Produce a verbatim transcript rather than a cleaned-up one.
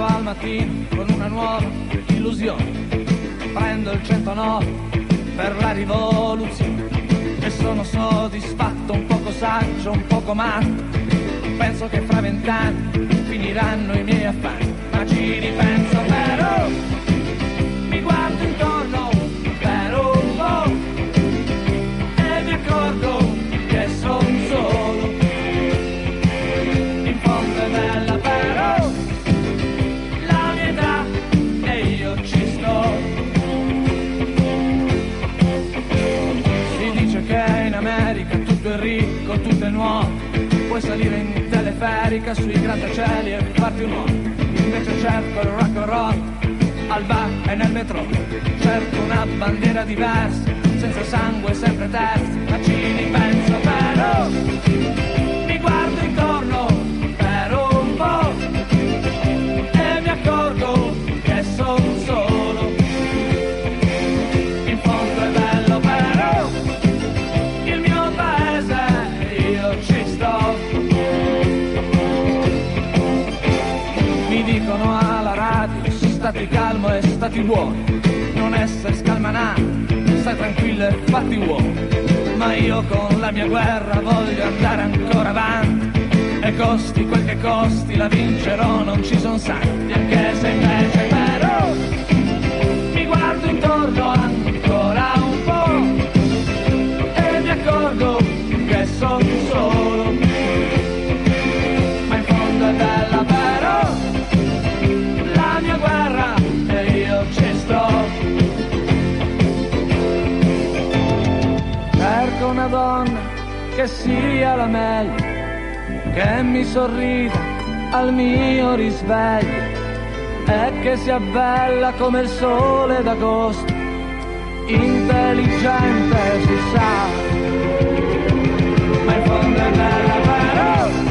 al mattino con una nuova illusione, prendo il centonove per la rivoluzione e sono soddisfatto, un poco saggio, un poco matto. Penso che fra vent'anni finiranno i miei affanni, ma ci ripenso però, mi guardo intorno per un po' e mi accorgo che son solo. In fondo è bella però la mia età e io ci sto. Si dice che in America tutto è ricco, tutto è nuovo, puoi salire in teleferica sui grattacieli e farti un uomo. Invece cerco il rock and roll al bar e nel metro, cerco una bandiera diversa, senza sangue, sempre terza, ma ci ripenso però, mi guardo intorno per un po' e mi accorgo che sono solo. In fondo è bello però il mio paese, io ci sto. Mi dicono alla radio, stati calmo e stati buono, non essere scalmanato, stai tranquillo e fatti uomo. Ma io con la mia guerra voglio andare ancora avanti, e costi quel che costi la vincerò, non ci son santi. Anche se invece però mi guardo intorno ancora un po' e mi accorgo che son solo. Ma in fondo è bella però la mia guerra e io ci sto. Cerco una donna che sia la meglio, che mi sorrida al mio risveglio e che sia bella come il sole d'agosto, intelligente si sa, ma in fondo è bella però